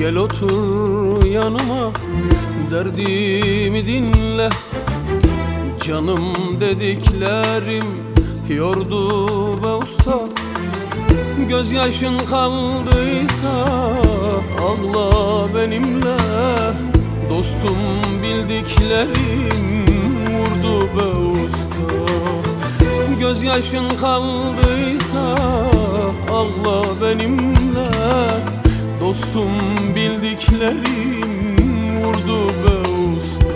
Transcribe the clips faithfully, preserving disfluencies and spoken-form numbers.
Gel otur yanıma, derdimi dinle. Canım dediklerim yordu be usta. Gözyaşın kaldıysa ağla benimle. Dostum bildiklerim vurdu be usta. Gözyaşın kaldıysa ağla benimle. Dostum bildiklerim vurdu be usta.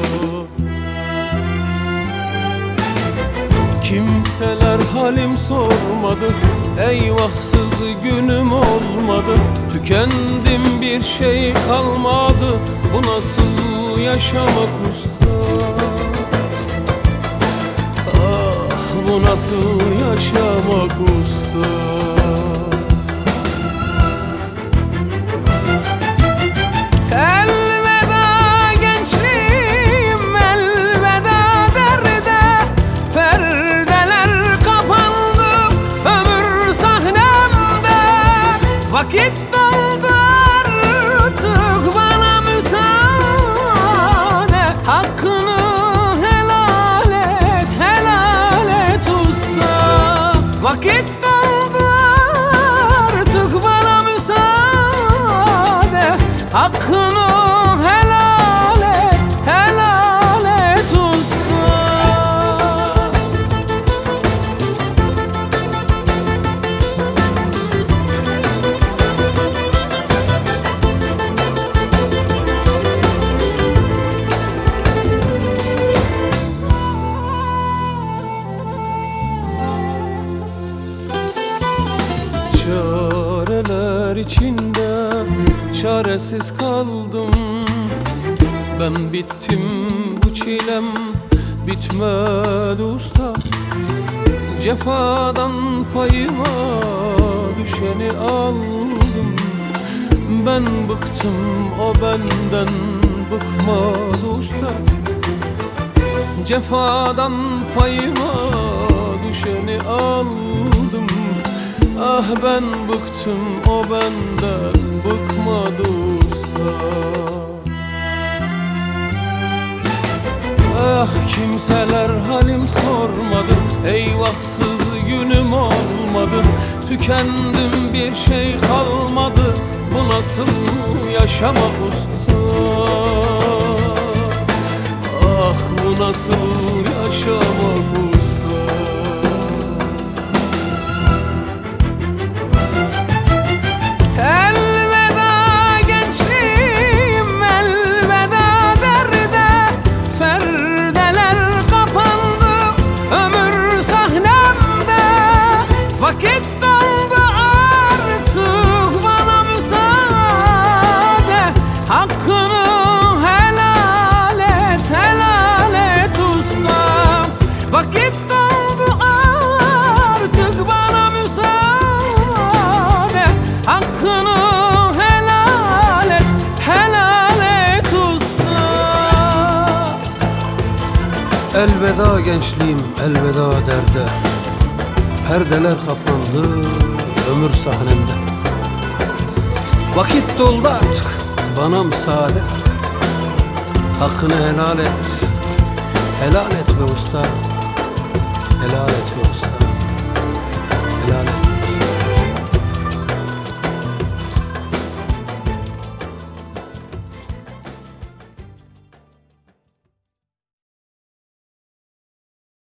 Kimseler halim sormadı, eyvahsız günüm olmadı. Tükendim, bir şey kalmadı, bu nasıl yaşamak usta? Ah, bu nasıl yaşamak usta? Vakit doldu artık, bana müsaade. Hakkını helal et, helal et usta. Vakit doldu artık, bana müsaade. Hakkını helal et, helal et usta. Çareler içinde çaresiz kaldım. Ben bittim, bu çilem bitmedi usta. Cefadan payıma düşeni aldım. Ben bıktım, o benden bıkmadı usta. Cefadan payıma düşeni aldım. Ah ben bıktım, o benden bıkmadı usta. Ah kimseler halim sormadı, eyvahsız günüm olmadı. Tükendim, bir şey kalmadı, bu nasıl yaşamak usta? Ah bu nasıl yaşamak usta? Vakit doldu artık, bana müsaade. Hakkını helal et, helal et usta. Vakit doldu artık, bana müsaade. Hakkını helal et, helal et usta. Elveda gençliğim, elveda derde. Perdeler kapandı ömür sahnemde. Vakit doldu artık, bana müsaade. Hakkını helal et, helal et be usta. Helal et be usta.